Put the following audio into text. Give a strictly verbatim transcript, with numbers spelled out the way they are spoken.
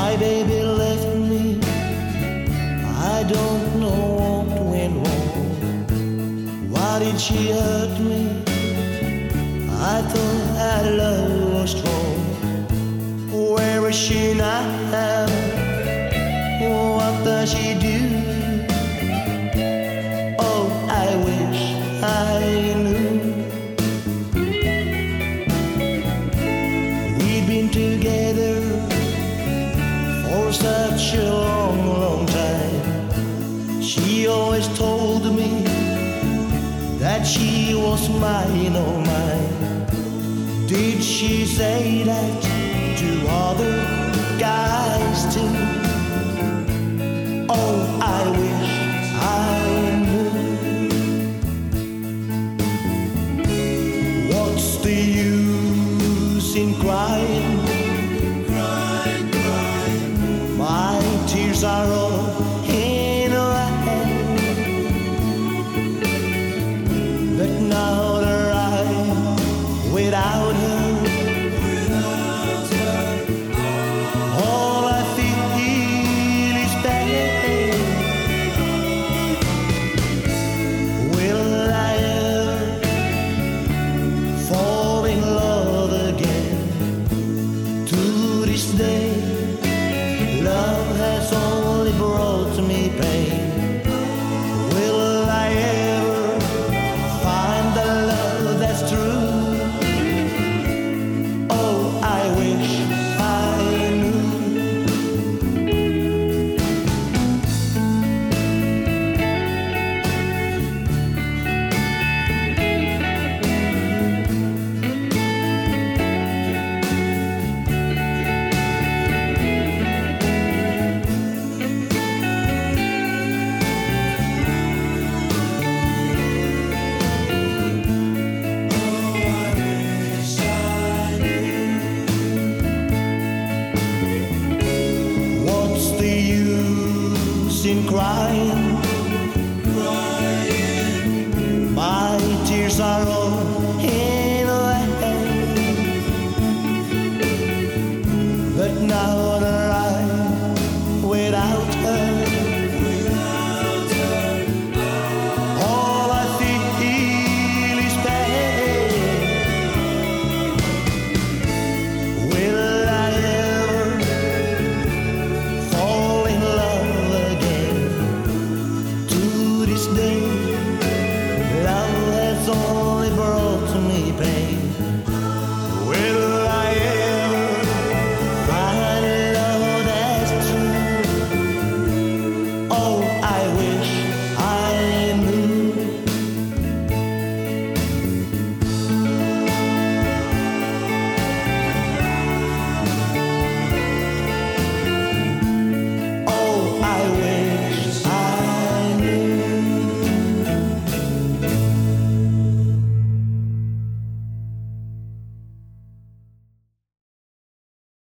My baby left me, I don't know what went wrong. Why did she hurt me? I thought our love was strong. Where is she now? What does she do? Oh, I wish I knew. We've been together for such a long, long time. She always told me that she was mine, oh mine. Did she say that to other guys too? Oh, I wish I knew. What's the use in crying? Crying, crying. My tears are all in her hand. But now that I'm without her, Without her, all I feel is pain. Will I ever fall in love again? To this day, love has only brought me pain. Will I ever find the love that's true? Oh, I wish I knew. What's the use in crying? crying. My tears are